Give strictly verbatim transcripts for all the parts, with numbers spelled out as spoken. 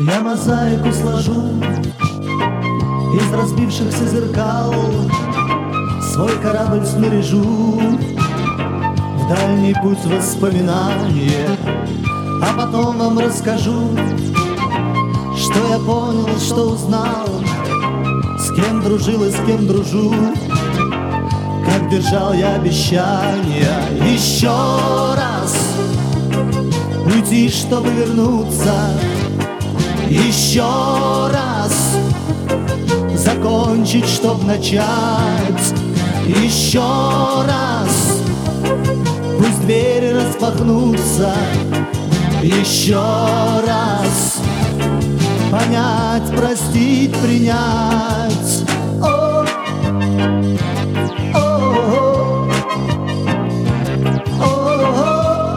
Я мозаику сложу из разбившихся зеркал, свой корабль снаряжу в дальний путь воспоминания, а потом вам расскажу, что я понял, что узнал, с кем дружил и с кем дружу, как держал я обещания. Еще раз уйти, чтобы вернуться, еще раз закончить, чтоб начать, еще раз пусть двери распахнутся, еще раз понять, простить, принять. О, о, о, о,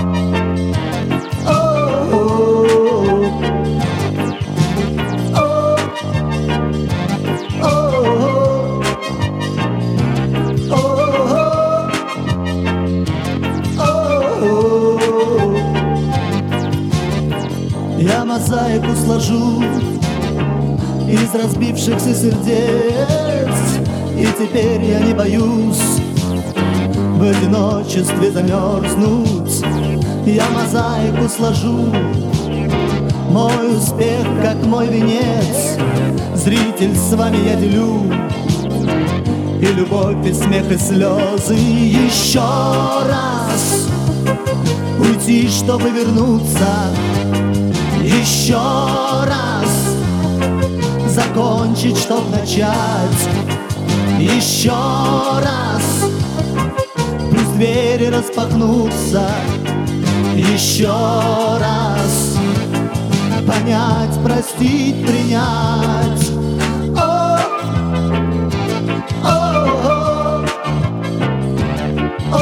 я мозаику сложу из разбившихся сердец, и теперь я не боюсь в одиночестве замерзнуть. Я мозаику сложу, мой успех как мой венец, зритель, с вами я делю и любовь, и смех, и слезы. Еще раз уйти, чтобы вернуться, еще раз закончить, чтоб начать, еще раз пусть двери распахнутся, еще раз понять, простить, принять. О, о, о, о,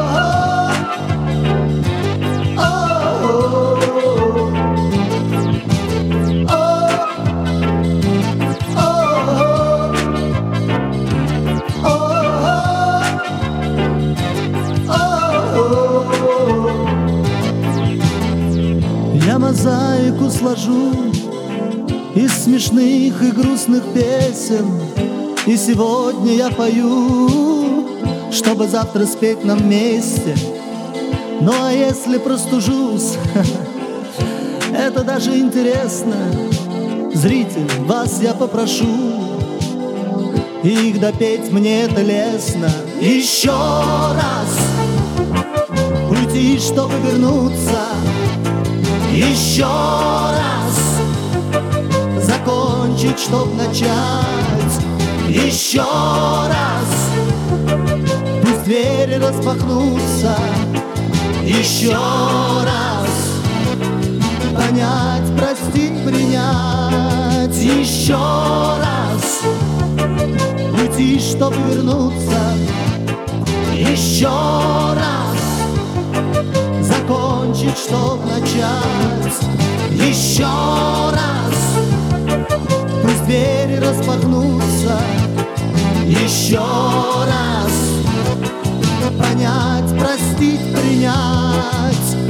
я мозаику сложу из смешных и грустных песен, и сегодня я пою, чтобы завтра спеть нам вместе. Ну а если простужусь, это даже интересно. Зритель, вас я попрошу их допеть, мне это лестно. Еще раз уйти, чтобы вернуться, еще раз закончить, чтоб начать, еще раз пусть двери распахнутся, еще раз понять, простить, принять, еще раз уйти, чтоб вернуться, еще раз закончить, чтоб начать, еще раз пусть двери распахнутся, еще раз понять, простить, принять.